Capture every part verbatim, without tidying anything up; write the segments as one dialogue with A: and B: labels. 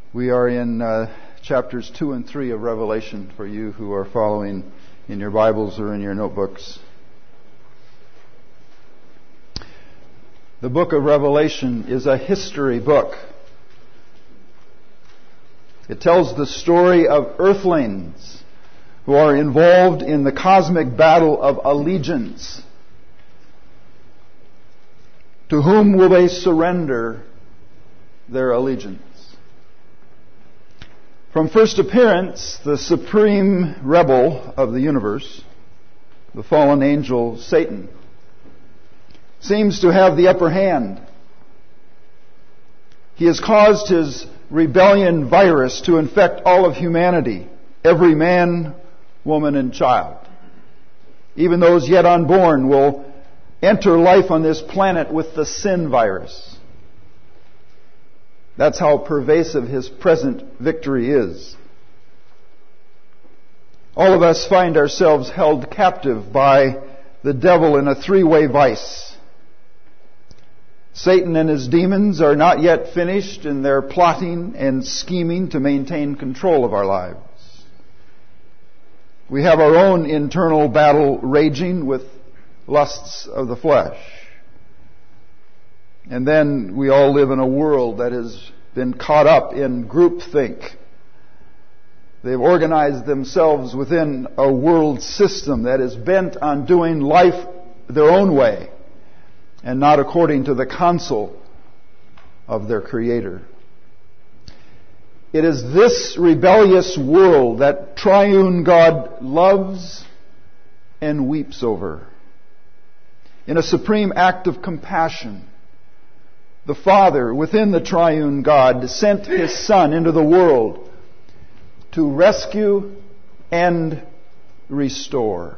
A: We are in uh, chapters two and three of Revelation for you who are following in your Bibles or in your notebooks. The book of Revelation is a history book. It tells the story of earthlings who are involved in the cosmic battle of allegiance. To whom will they surrender their allegiance? From first appearance, the supreme rebel of the universe, the fallen angel Satan, seems to have the upper hand. He has caused his rebellion virus to infect all of humanity, every man, woman, and child. Even those yet unborn will enter life on this planet with the sin virus. That's how pervasive his present victory is. All of us find ourselves held captive by the devil in a three-way vice. Satan and his demons are not yet finished in their plotting and scheming to maintain control of our lives. We have our own internal battle raging with lusts of the flesh. And then we all live in a world that has been caught up in groupthink. They've organized themselves within a world system that is bent on doing life their own way and not according to the counsel of their Creator. It is this rebellious world that triune God loves and weeps over. In a supreme act of compassion, the Father, within the triune God, sent His Son into the world to rescue and restore.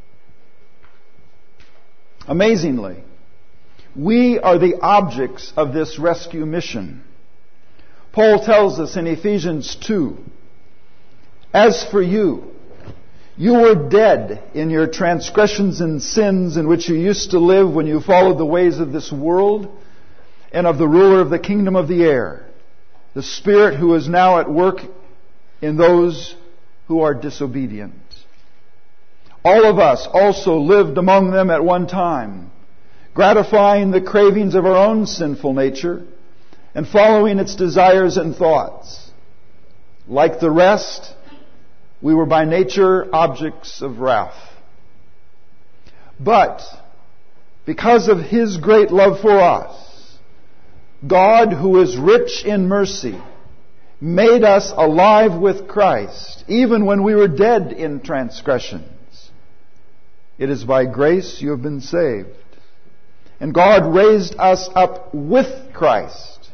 A: Amazingly, we are the objects of this rescue mission. Paul tells us in Ephesians two, "As for you, you were dead in your transgressions and sins in which you used to live when you followed the ways of this world and of the ruler of the kingdom of the air, the Spirit who is now at work in those who are disobedient. All of us also lived among them at one time, gratifying the cravings of our own sinful nature and following its desires and thoughts. Like the rest, we were by nature objects of wrath. But because of His great love for us, God, who is rich in mercy, made us alive with Christ, even when we were dead in transgressions. It is by grace you have been saved. And God raised us up with Christ."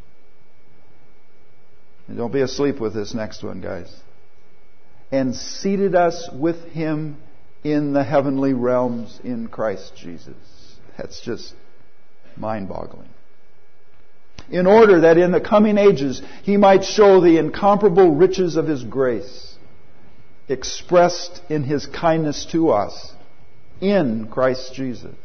A: And don't be asleep with this next one, guys. "And seated us with Him in the heavenly realms in Christ Jesus." That's just mind-boggling. "In order that in the coming ages He might show the incomparable riches of His grace, expressed in His kindness to us in Christ Jesus."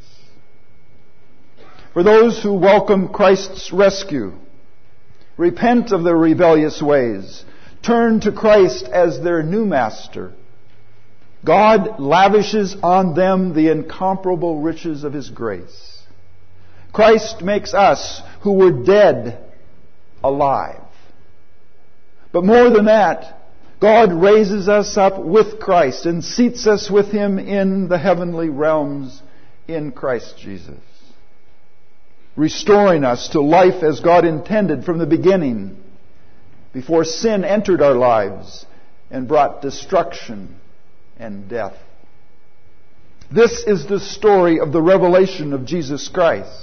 A: For those who welcome Christ's rescue, repent of their rebellious ways, turn to Christ as their new master, God lavishes on them the incomparable riches of His grace. Christ makes us, who were dead, alive. But more than that, God raises us up with Christ and seats us with Him in the heavenly realms in Christ Jesus, restoring us to life as God intended from the beginning, before sin entered our lives and brought destruction and death. This is the story of the revelation of Jesus Christ.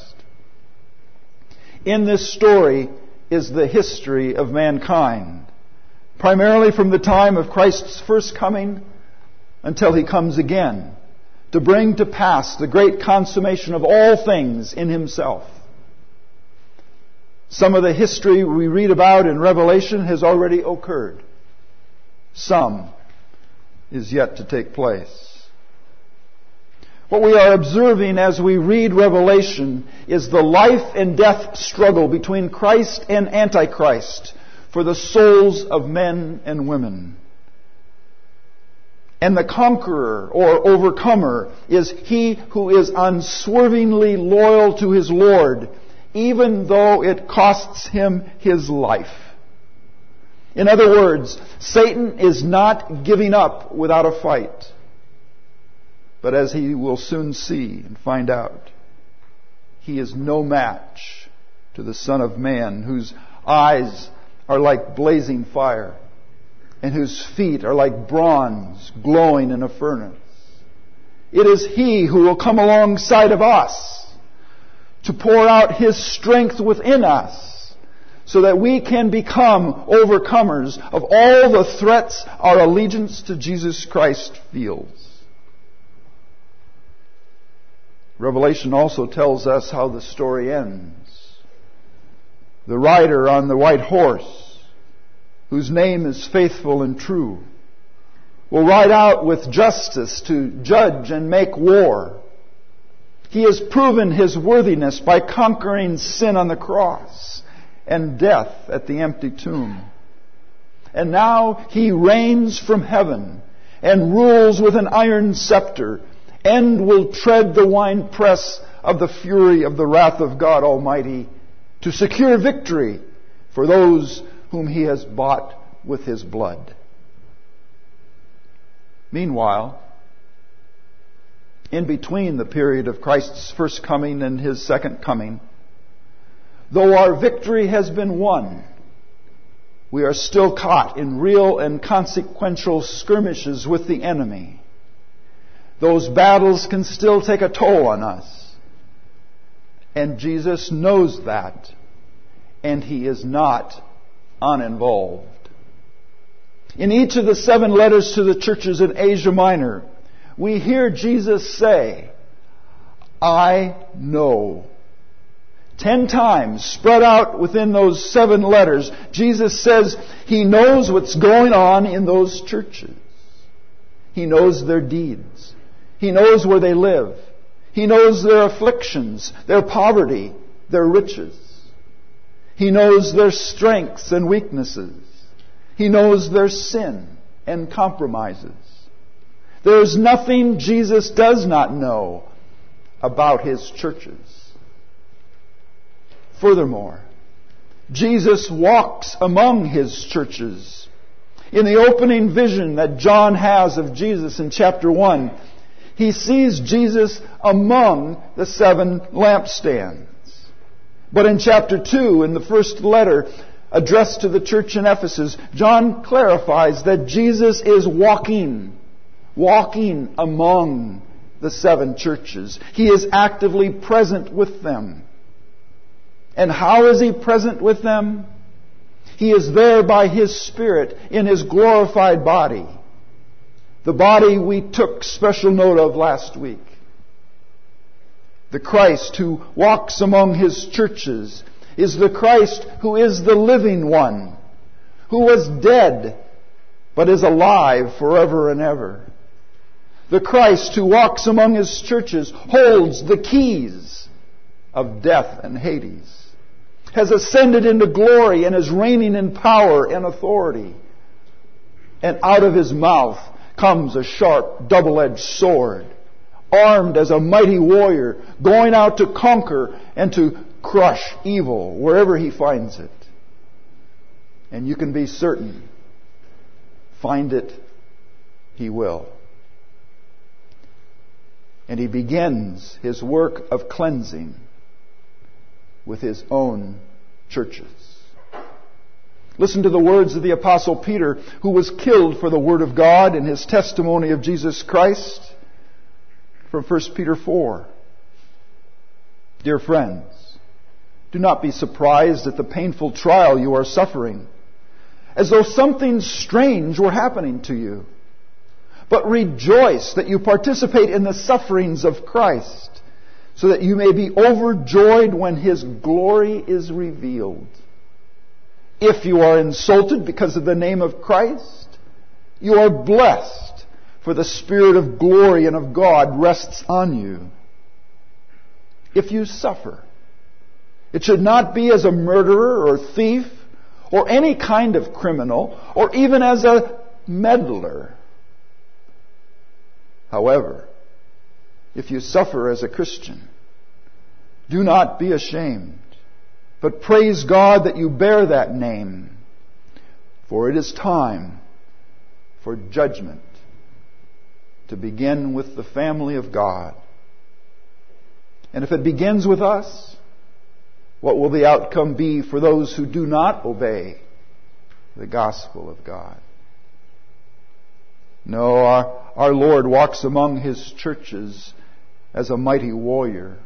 A: In this story is the history of mankind, primarily from the time of Christ's first coming until He comes again, to bring to pass the great consummation of all things in Himself. Some of the history we read about in Revelation has already occurred. Some is yet to take place. What we are observing as we read Revelation is the life and death struggle between Christ and Antichrist for the souls of men and women. And the conqueror or overcomer is he who is unswervingly loyal to his Lord, even though it costs him his life. In other words, Satan is not giving up without a fight. But as he will soon see and find out, he is no match to the Son of Man, whose eyes are like blazing fire, and whose feet are like bronze glowing in a furnace. It is He who will come alongside of us to pour out His strength within us so that we can become overcomers of all the threats our allegiance to Jesus Christ feels. Revelation also tells us how the story ends. The rider on the white horse, whose name is Faithful and True, will ride out with justice to judge and make war. He has proven His worthiness by conquering sin on the cross and death at the empty tomb. And now He reigns from heaven and rules with an iron scepter and will tread the winepress of the fury of the wrath of God Almighty to secure victory for those whom He has bought with His blood. Meanwhile, in between the period of Christ's first coming and His second coming, though our victory has been won, we are still caught in real and consequential skirmishes with the enemy. Those battles can still take a toll on us. And Jesus knows that. And He is not uninvolved. In each of the seven letters to the churches in Asia Minor, we hear Jesus say, I know. Ten times spread out within those seven letters, Jesus says He knows what's going on in those churches. He knows their deeds. He knows where they live. He knows their afflictions, their poverty, their riches. He knows their strengths and weaknesses. He knows their sin and compromises. There is nothing Jesus does not know about His churches. Furthermore, Jesus walks among His churches. In the opening vision that John has of Jesus in chapter one, he sees Jesus among the seven lampstands. But in chapter two, in the first letter addressed to the church in Ephesus, John clarifies that Jesus is walking, walking among the seven churches. He is actively present with them. And how is He present with them? He is there by His Spirit in His glorified body. The body we took special note of last week. The Christ who walks among His churches is the Christ who is the living one, who was dead but is alive forever and ever. The Christ who walks among His churches holds the keys of death and Hades, has ascended into glory and is reigning in power and authority. And out of His mouth comes a sharp, double-edged sword, armed as a mighty warrior, going out to conquer and to crush evil wherever He finds it. And you can be certain, find it He will. And He begins His work of cleansing with His own churches. Listen to the words of the Apostle Peter, who was killed for the Word of God and his testimony of Jesus Christ, from First Peter four. Dear friends, do not be surprised at the painful trial you are suffering, as though something strange were happening to you. But rejoice that you participate in the sufferings of Christ, so that you may be overjoyed when His glory is revealed. If you are insulted because of the name of Christ, you are blessed, for the Spirit of glory and of God rests on you. If you suffer, it should not be as a murderer or thief or any kind of criminal, or even as a meddler. However, if you suffer as a Christian, do not be ashamed, but praise God that you bear that name, for it is time for judgment to begin with the family of God. And if it begins with us, what will the outcome be for those who do not obey the gospel of God? No, our, our Lord walks among His churches as a mighty warrior.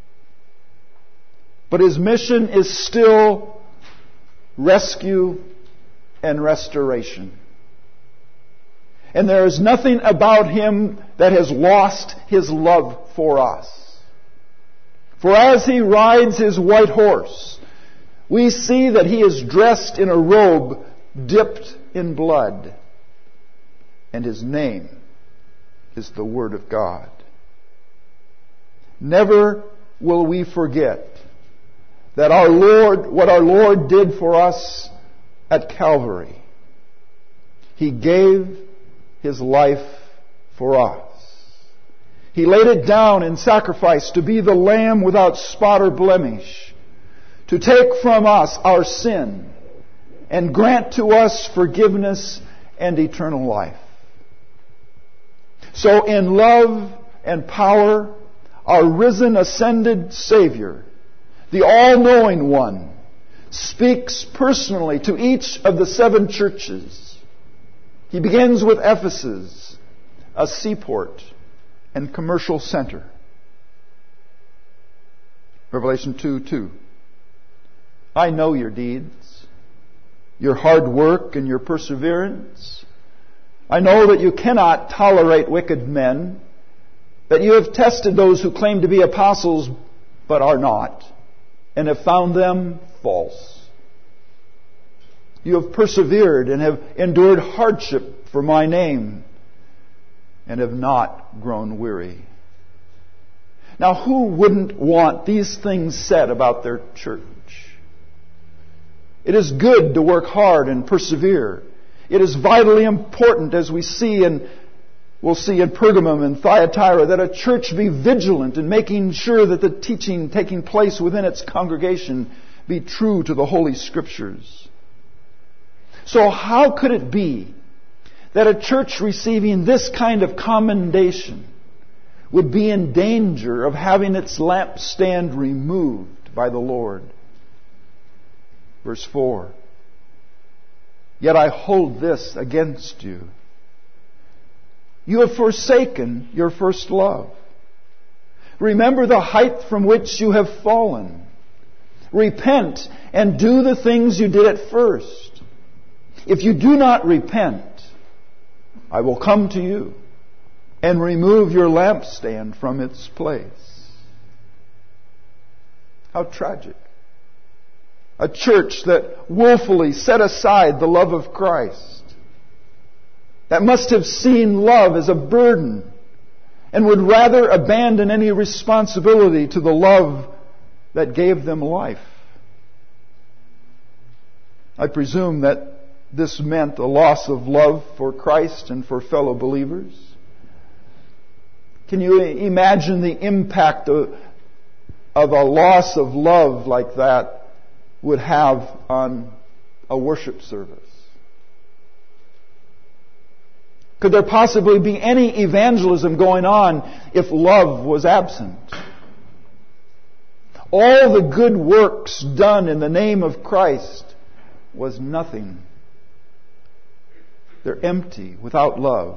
A: But His mission is still rescue and restoration. And there is nothing about Him that has lost His love for us. For as He rides His white horse, we see that He is dressed in a robe dipped in blood. And His name is the Word of God. Never will we forget that our Lord, what our Lord did for us at Calvary. He gave His life for us. He laid it down in sacrifice to be the Lamb without spot or blemish, to take from us our sin and grant to us forgiveness and eternal life. So in love and power, our risen, ascended Savior, the all-knowing One, speaks personally to each of the seven churches. He begins with Ephesus, a seaport and commercial center. Revelation two two. I know your deeds, your hard work and your perseverance. I know that you cannot tolerate wicked men, that you have tested those who claim to be apostles but are not, and have found them false. You have persevered and have endured hardship for my name, and have not grown weary. Now, who wouldn't want these things said about their church? It is good to work hard and persevere. It is vitally important, as we see and we'll see in Pergamum and Thyatira, that a church be vigilant in making sure that the teaching taking place within its congregation be true to the Holy Scriptures. So how could it be that a church receiving this kind of commendation would be in danger of having its lampstand removed by the Lord? Verse four. Yet I hold this against you. You have forsaken your first love. Remember the height from which you have fallen. Repent and do the things you did at first. If you do not repent, I will come to you and remove your lampstand from its place. How tragic. A church that willfully set aside the love of Christ, that must have seen love as a burden and would rather abandon any responsibility to the love that gave them life. I presume that this meant a loss of love for Christ and for fellow believers. Can you imagine the impact of, of a loss of love like that would have on a worship service? Could there possibly be any evangelism going on if love was absent? All the good works done in the name of Christ was nothing. They're empty without love.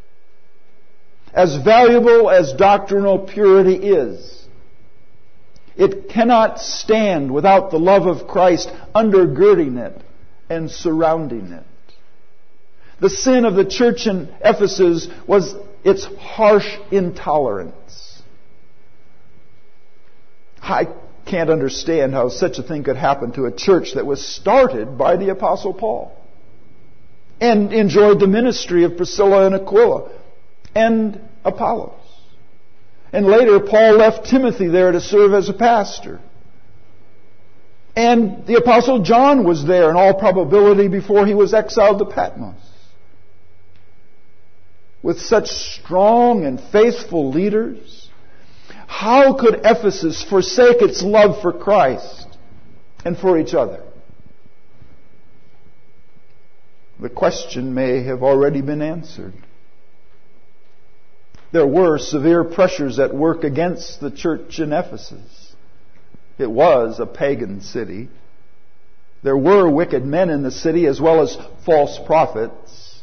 A: As valuable as doctrinal purity is, it cannot stand without the love of Christ undergirding it and surrounding it. The sin of the church in Ephesus was its harsh intolerance. I can't understand how such a thing could happen to a church that was started by the Apostle Paul and enjoyed the ministry of Priscilla and Aquila and Apollos. And later, Paul left Timothy there to serve as a pastor. And the Apostle John was there in all probability before he was exiled to Patmos. With such strong and faithful leaders, how could Ephesus forsake its love for Christ and for each other? The question may have already been answered. There were severe pressures at work against the church in Ephesus. It was a pagan city. There were wicked men in the city as well as false prophets.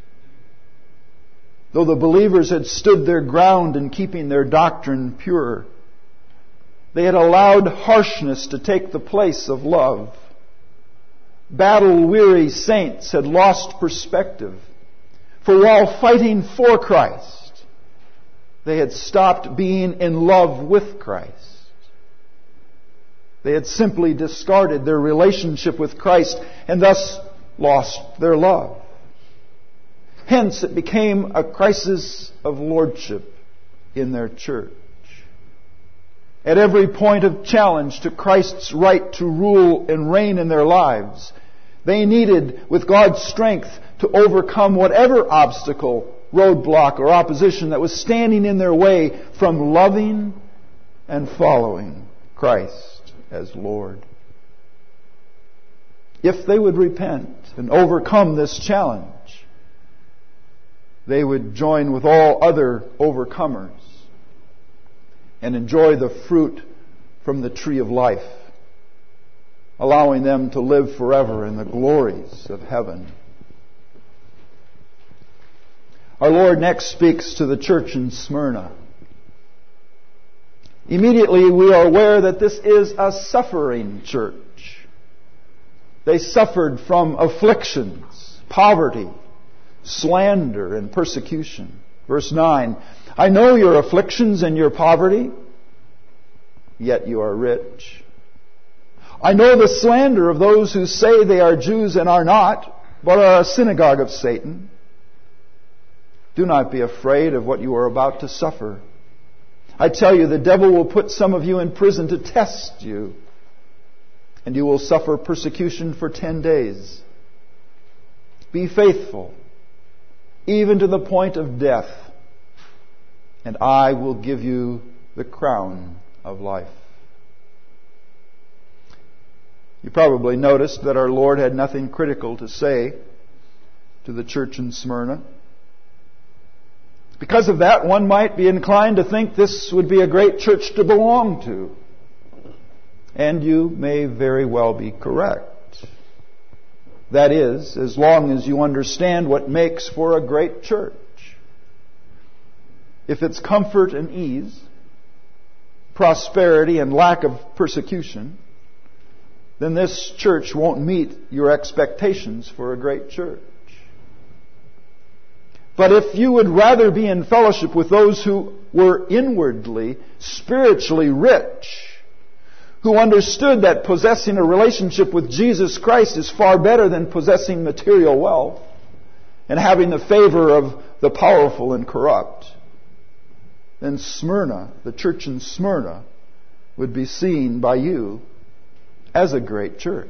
A: Though the believers had stood their ground in keeping their doctrine pure, they had allowed harshness to take the place of love. Battle-weary saints had lost perspective. For while fighting for Christ, they had stopped being in love with Christ. They had simply discarded their relationship with Christ and thus lost their love. Hence, it became a crisis of lordship in their church. At every point of challenge to Christ's right to rule and reign in their lives, they needed, with God's strength, to overcome whatever obstacle, roadblock, or opposition that was standing in their way from loving and following Christ as Lord. If they would repent and overcome this challenge, they would join with all other overcomers and enjoy the fruit from the tree of life, allowing them to live forever in the glories of heaven. Our Lord next speaks to the church in Smyrna. Immediately we are aware that this is a suffering church. They suffered from afflictions, poverty, slander, and persecution. Verse nine, I know your afflictions and your poverty, yet you are rich. I know the slander of those who say they are Jews and are not, but are a synagogue of Satan. Do not be afraid of what you are about to suffer. I tell you, the devil will put some of you in prison to test you, and you will suffer persecution for ten days. Be faithful, even to the point of death, and I will give you the crown of life. You probably noticed that our Lord had nothing critical to say to the church in Smyrna. Because of that, one might be inclined to think this would be a great church to belong to. And you may very well be correct. That is, as long as you understand what makes for a great church. If it's comfort and ease, prosperity and lack of persecution, then this church won't meet your expectations for a great church. But if you would rather be in fellowship with those who were inwardly, spiritually rich, who understood that possessing a relationship with Jesus Christ is far better than possessing material wealth and having the favor of the powerful and corrupt, then Smyrna, the church in Smyrna, would be seen by you as a great church.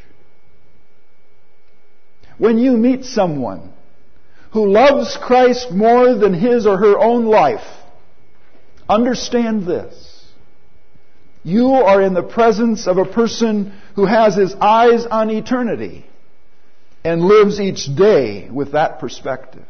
A: When you meet someone who loves Christ more than his or her own life, understand this. You are in the presence of a person who has his eyes on eternity and lives each day with that perspective.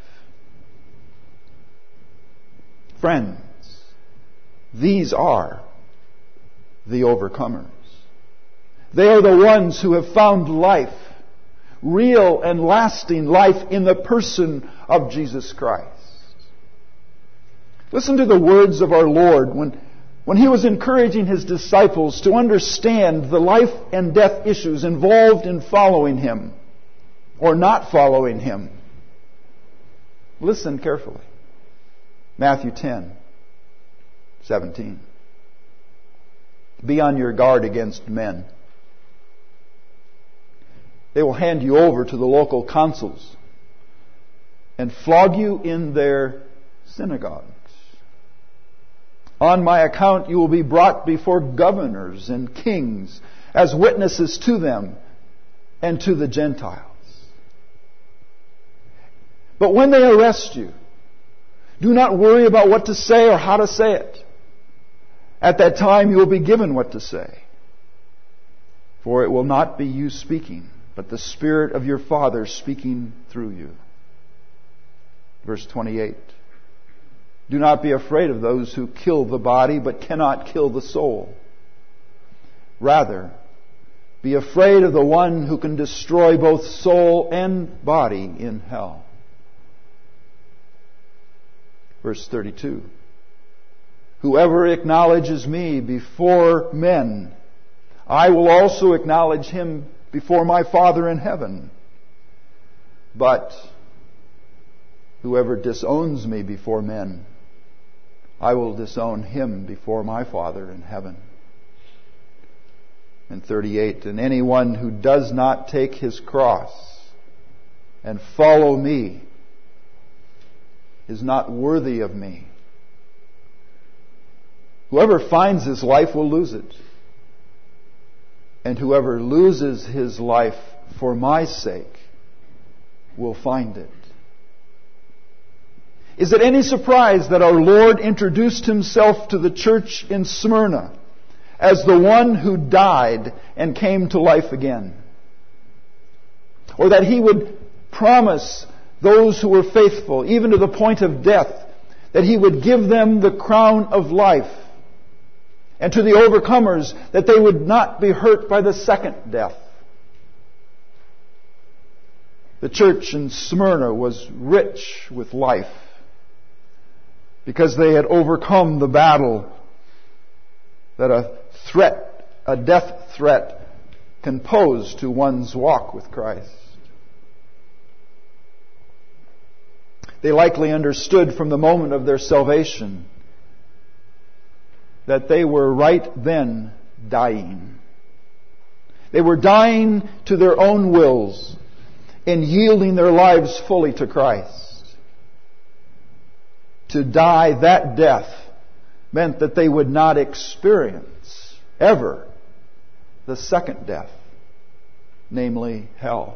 A: Friends, these are the overcomers. They are the ones who have found life, real and lasting life in the person of Jesus Christ. Listen to the words of our Lord when, when He was encouraging His disciples to understand the life and death issues involved in following Him or not following Him. Listen carefully. Matthew ten, seventeen. Be on your guard against men. They will hand you over to the local councils and flog you in their synagogues. On my account you will be brought before governors and kings as witnesses to them and to the Gentiles. But when they arrest you, do not worry about what to say or how to say it. At that time you will be given what to say. For it will not be you speaking, but the Spirit of your Father speaking through you. Verse twenty-eight. Do not be afraid of those who kill the body, but cannot kill the soul. Rather, be afraid of the one who can destroy both soul and body in hell. Verse thirty-two. Whoever acknowledges me before men, I will also acknowledge him before my Father in heaven. But whoever disowns me before men, I will disown him before my Father in heaven. And thirty-eight. And anyone who does not take his cross and follow me is not worthy of me. Whoever finds his life will lose it. And whoever loses his life for my sake will find it. Is it any surprise that our Lord introduced himself to the church in Smyrna as the one who died and came to life again? Or that he would promise those who were faithful, even to the point of death, that he would give them the crown of life, and to the overcomers that they would not be hurt by the second death. The church in Smyrna was rich with life because they had overcome the battle that a threat, a death threat, can pose to one's walk with Christ. They likely understood from the moment of their salvation that they were right then dying. They were dying to their own wills and yielding their lives fully to Christ. To die that death meant that they would not experience ever the second death, namely hell.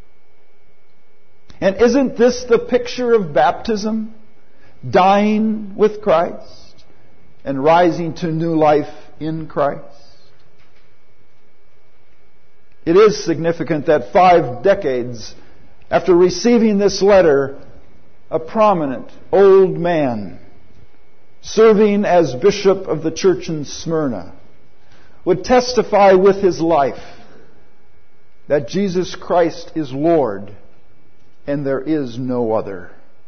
A: And isn't this the picture of baptism? Dying with Christ and rising to new life in Christ. It is significant that five decades after receiving this letter, a prominent old man serving as bishop of the church in Smyrna would testify with his life that Jesus Christ is Lord and there is no other.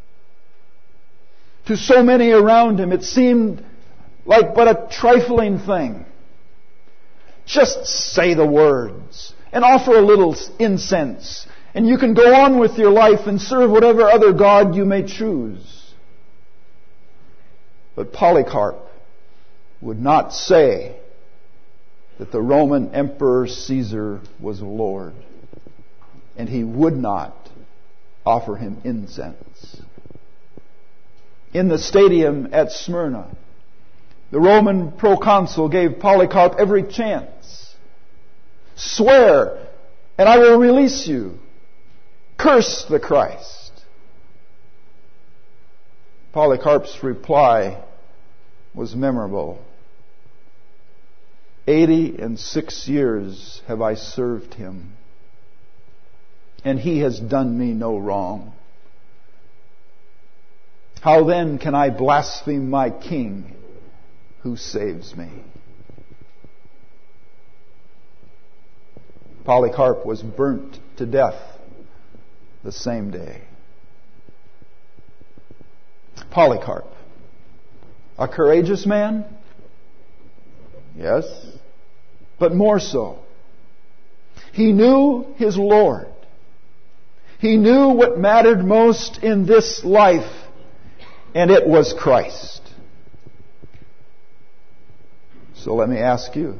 A: To so many around him, it seemed like but a trifling thing. Just say the words and offer a little incense, and you can go on with your life and serve whatever other god you may choose. But Polycarp would not say that the Roman Emperor Caesar was Lord, and he would not offer him incense. In the stadium at Smyrna, the Roman proconsul gave Polycarp every chance. Swear, and I will release you. Curse the Christ. Polycarp's reply was memorable. Eighty and six years have I served him, and he has done me no wrong. How then can I blaspheme my king who saves me? Polycarp was burnt to death the same day. Polycarp, a courageous man? Yes, but more so. He knew his Lord. He knew what mattered most in this life, and it was Christ. So let me ask you,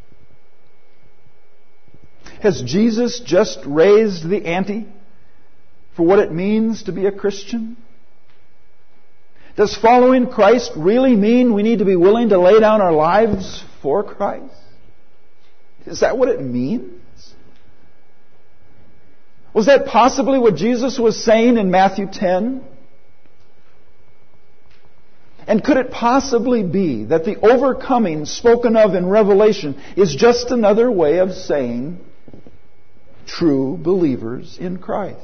A: has Jesus just raised the ante for what it means to be a Christian? Does following Christ really mean we need to be willing to lay down our lives for Christ? Is that what it means? Was that possibly what Jesus was saying in Matthew ten? And could it possibly be that the overcoming spoken of in Revelation is just another way of saying true believers in Christ?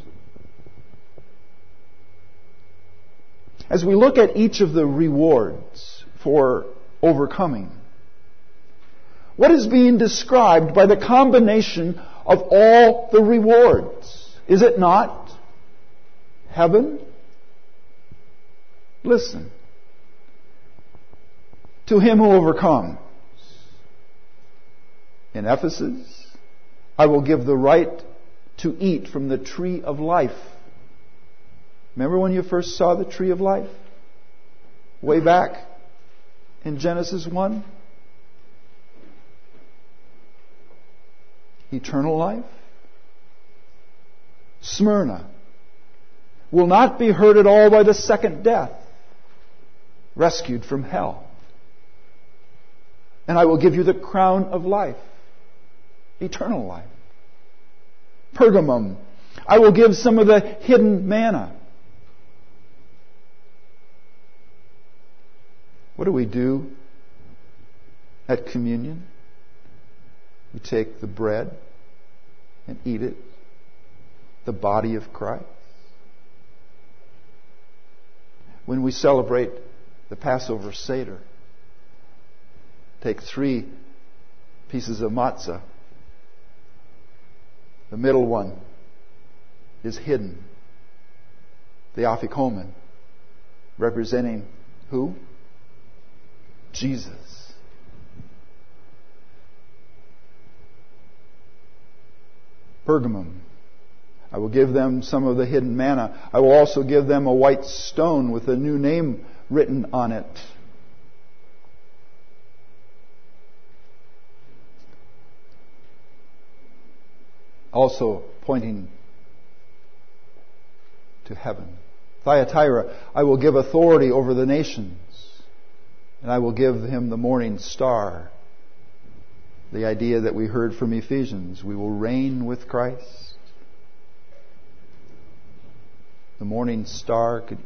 A: As we look at each of the rewards for overcoming, what is being described by the combination of all the rewards? Is it not heaven? Listen. To him who overcomes. In Ephesus, I will give the right to eat from the tree of life. Remember when you first saw the tree of life? Way back in Genesis one? Eternal life. Smyrna will not be hurt at all by the second death. Rescued from hell. And I will give you the crown of life. Eternal life. Pergamum, I will give some of the hidden manna. What do we do at communion? We take the bread and eat it, the body of Christ. When we celebrate the Passover Seder, take three pieces of matzah. The middle one is hidden. The afikomen, representing who? Jesus. Pergamum, I will give them some of the hidden manna. I will also give them a white stone with a new name written on it. Also pointing to heaven. Thyatira, I will give authority over the nations, and I will give him the morning star. The idea that we heard from Ephesians, we will reign with Christ. The morning star could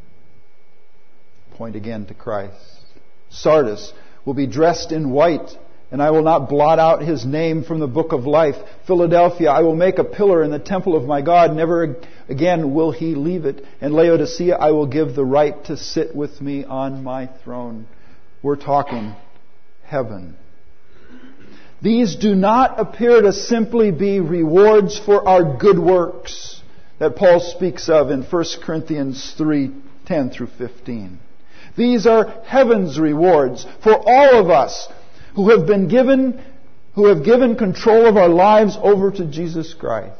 A: point again to Christ. Sardis will be dressed in white, and I will not blot out his name from the book of life. Philadelphia, I will make a pillar in the temple of my God. Never again will he leave it. And Laodicea, I will give the right to sit with me on my throne. We're talking heaven. These do not appear to simply be rewards for our good works that Paul speaks of in First Corinthians three, ten through fifteen. These are heaven's rewards for all of us who have been given, who have given control of our lives over to Jesus Christ.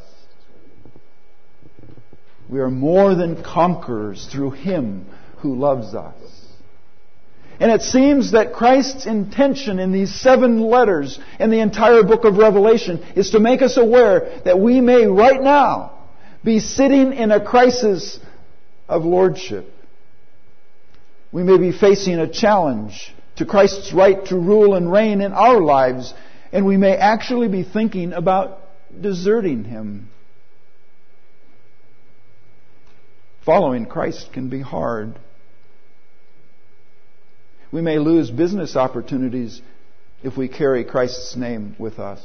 A: We are more than conquerors through Him who loves us. And it seems that Christ's intention in these seven letters in the entire book of Revelation is to make us aware that we may right now be sitting in a crisis of lordship. We may be facing a challenge to Christ's right to rule and reign in our lives, and we may actually be thinking about deserting Him. Following Christ can be hard. We may lose business opportunities if we carry Christ's name with us.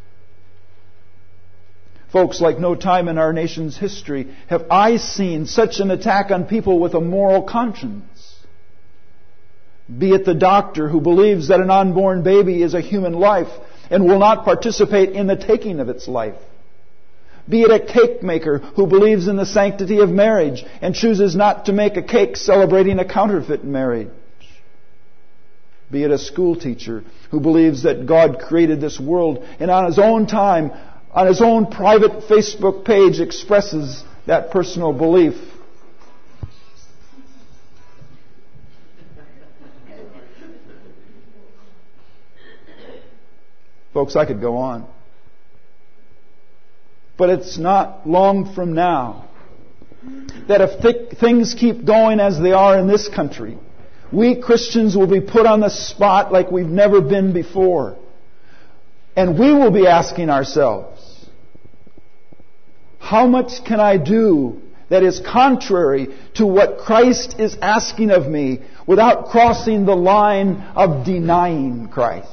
A: Folks, like no time in our nation's history have I seen such an attack on people with a moral conscience. Be it the doctor who believes that an unborn baby is a human life and will not participate in the taking of its life. Be it a cake maker who believes in the sanctity of marriage and chooses not to make a cake celebrating a counterfeit marriage. Be it a school teacher who believes that God created this world and on his own time, on his own private Facebook page expresses that personal belief. Folks, I could go on. But it's not long from now that if th- things keep going as they are in this country, we Christians will be put on the spot like we've never been before. And we will be asking ourselves, how much can I do that is contrary to what Christ is asking of me without crossing the line of denying Christ?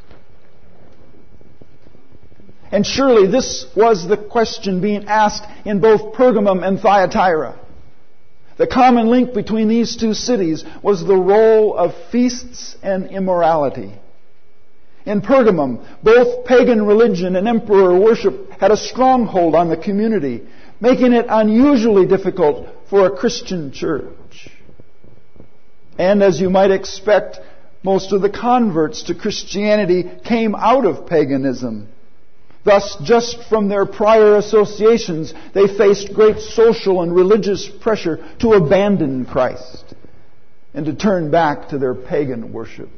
A: And surely this was the question being asked in both Pergamum and Thyatira. The common link between these two cities was the role of feasts and immorality. In Pergamum, both pagan religion and emperor worship had a stronghold on the community, making it unusually difficult for a Christian church. And as you might expect, most of the converts to Christianity came out of paganism. Thus, just from their prior associations, they faced great social and religious pressure to abandon Christ and to turn back to their pagan worship.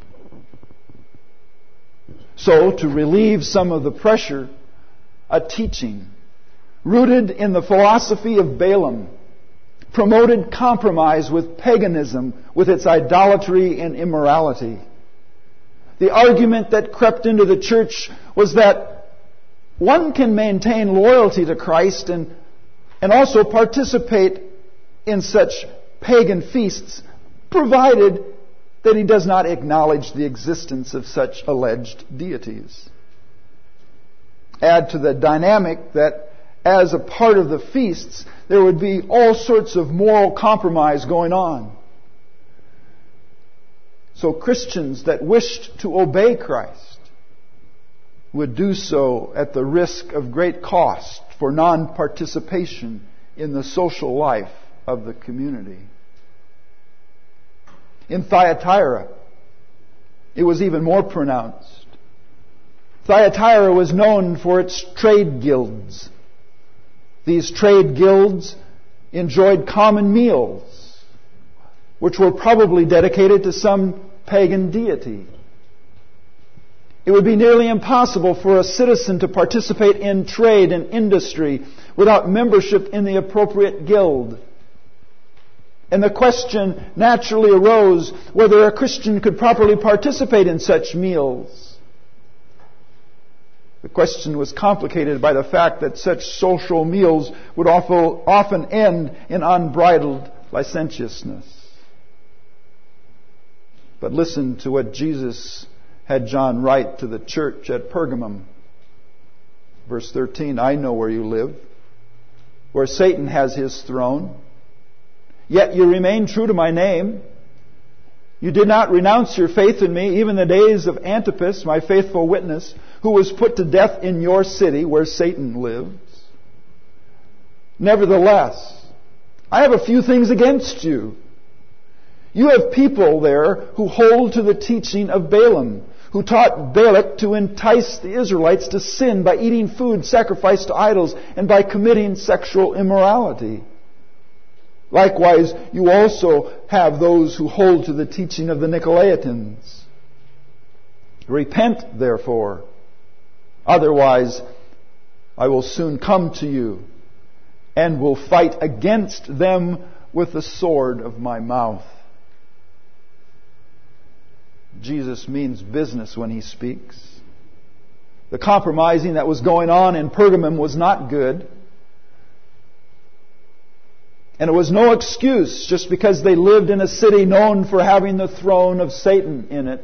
A: So, to relieve some of the pressure, a teaching rooted in the philosophy of Balaam promoted compromise with paganism, with its idolatry and immorality. The argument that crept into the church was that one can maintain loyalty to Christ and, and also participate in such pagan feasts, provided that he does not acknowledge the existence of such alleged deities. Add to the dynamic that as a part of the feasts, there would be all sorts of moral compromise going on. So Christians that wished to obey Christ would do so at the risk of great cost for non-participation in the social life of the community. In Thyatira, it was even more pronounced. Thyatira was known for its trade guilds. These trade guilds enjoyed common meals, which were probably dedicated to some pagan deity. It would be nearly impossible for a citizen to participate in trade and industry without membership in the appropriate guild. And the question naturally arose whether a Christian could properly participate in such meals. The question was complicated by the fact that such social meals would often end in unbridled licentiousness. But listen to what Jesus had John write to the church at Pergamum. Verse thirteen, I know where you live, where Satan has his throne. Yet you remain true to my name. You did not renounce your faith in me, even the days of Antipas, my faithful witness, who was put to death in your city where Satan lives. Nevertheless, I have a few things against you. You have people there who hold to the teaching of Balaam, who taught Balak to entice the Israelites to sin by eating food sacrificed to idols and by committing sexual immorality. Likewise, you also have those who hold to the teaching of the Nicolaitans. Repent, therefore, otherwise I will soon come to you and will fight against them with the sword of my mouth. Jesus means business when he speaks. The compromising that was going on in Pergamum was not good. And it was no excuse just because they lived in a city known for having the throne of Satan in it.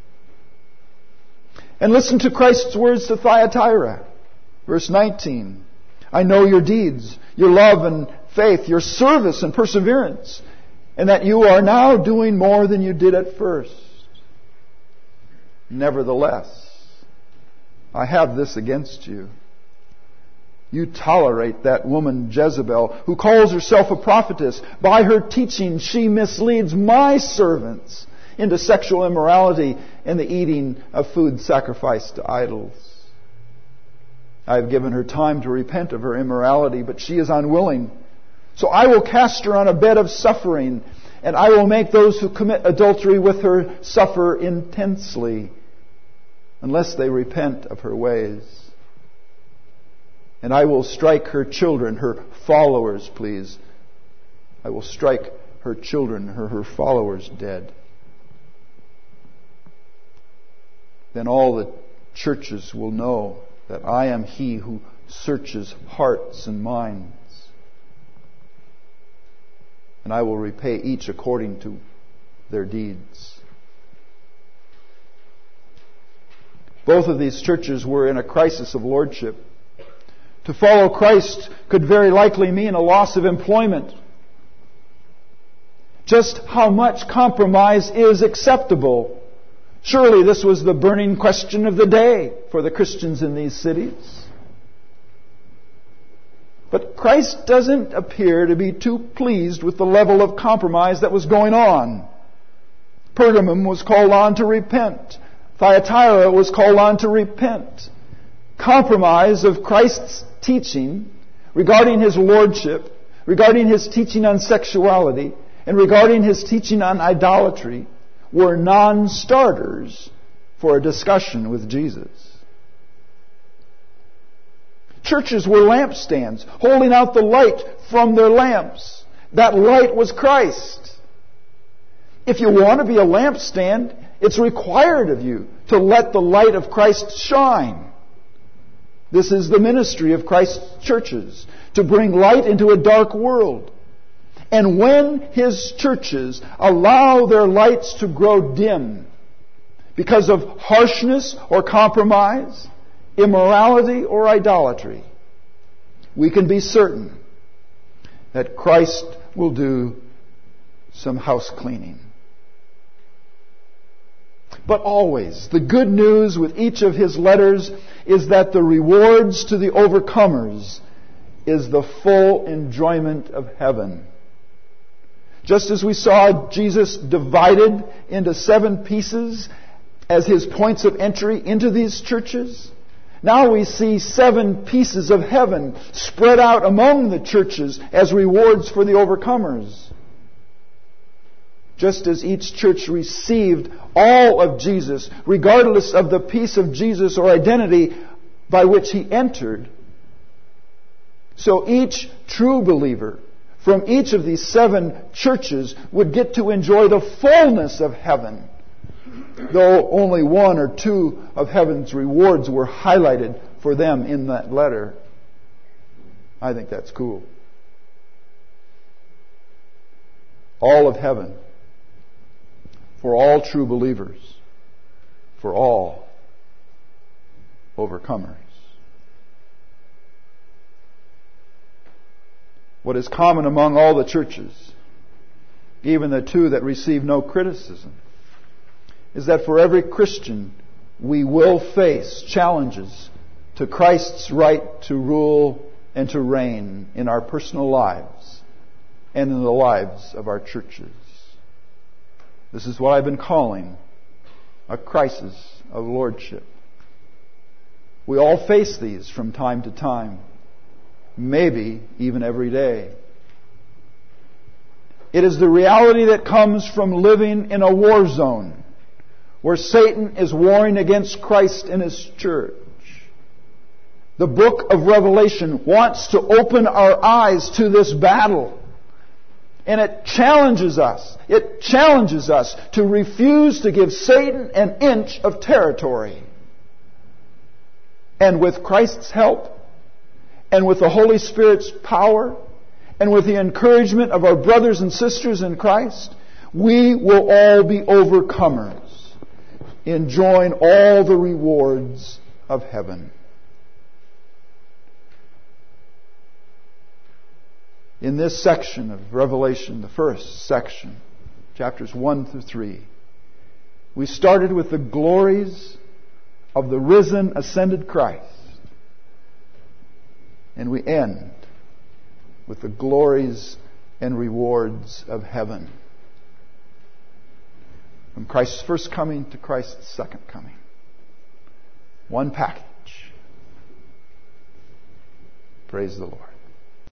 A: And listen to Christ's words to Thyatira. Verse nineteen. I know your deeds, your love and faith, your service and perseverance, and that you are now doing more than you did at first. Nevertheless, I have this against you. You tolerate that woman Jezebel, who calls herself a prophetess. By her teaching, she misleads my servants into sexual immorality and the eating of food sacrificed to idols. I have given her time to repent of her immorality, but she is unwilling. So I will cast her on a bed of suffering, and I will make those who commit adultery with her suffer intensely, unless they repent of her ways. And I will strike her children, her followers, please. I will strike her children, her, her followers, dead. Then all the churches will know that I am He who searches hearts and minds. And I will repay each according to their deeds. Both of these churches were in a crisis of lordship. To follow Christ could very likely mean a loss of employment. Just how much compromise is acceptable? Surely this was the burning question of the day for the Christians in these cities. But Christ doesn't appear to be too pleased with the level of compromise that was going on. Pergamum was called on to repent. Thyatira was called on to repent. Compromise of Christ's teaching regarding His lordship, regarding His teaching on sexuality, and regarding His teaching on idolatry were non-starters for a discussion with Jesus. Churches were lampstands, holding out the light from their lamps. That light was Christ. If you want to be a lampstand, it's required of you to let the light of Christ shine. This is the ministry of Christ's churches, to bring light into a dark world. And when His churches allow their lights to grow dim because of harshness or compromise, immorality or idolatry, we can be certain that Christ will do some house cleaning. But always, the good news with each of His letters is that the rewards to the overcomers is the full enjoyment of heaven. Just as we saw Jesus divided into seven pieces as His points of entry into these churches, now we see seven pieces of heaven spread out among the churches as rewards for the overcomers. Just as each church received all of Jesus, regardless of the piece of Jesus or identity by which He entered, so each true believer from each of these seven churches would get to enjoy the fullness of heaven, though only one or two of heaven's rewards were highlighted for them in that letter. I think that's cool. All of heaven for all true believers, for all overcomers. What is common among all the churches, even the two that receive no criticism, is that for every Christian we will face challenges to Christ's right to rule and to reign in our personal lives and in the lives of our churches. This is what I've been calling a crisis of lordship. We all face these from time to time, maybe even every day. It is the reality that comes from living in a war zone where Satan is warring against Christ and His church. The book of Revelation wants to open our eyes to this battle. And it challenges us. It challenges us to refuse to give Satan an inch of territory. And with Christ's help, and with the Holy Spirit's power, and with the encouragement of our brothers and sisters in Christ, we will all be overcomers, enjoying all the rewards of heaven. In this section of Revelation, the first section, chapters one through three, we started with the glories of the risen, ascended Christ. And we end with the glories and rewards of heaven. From Christ's first coming to Christ's second coming. One package. Praise the Lord.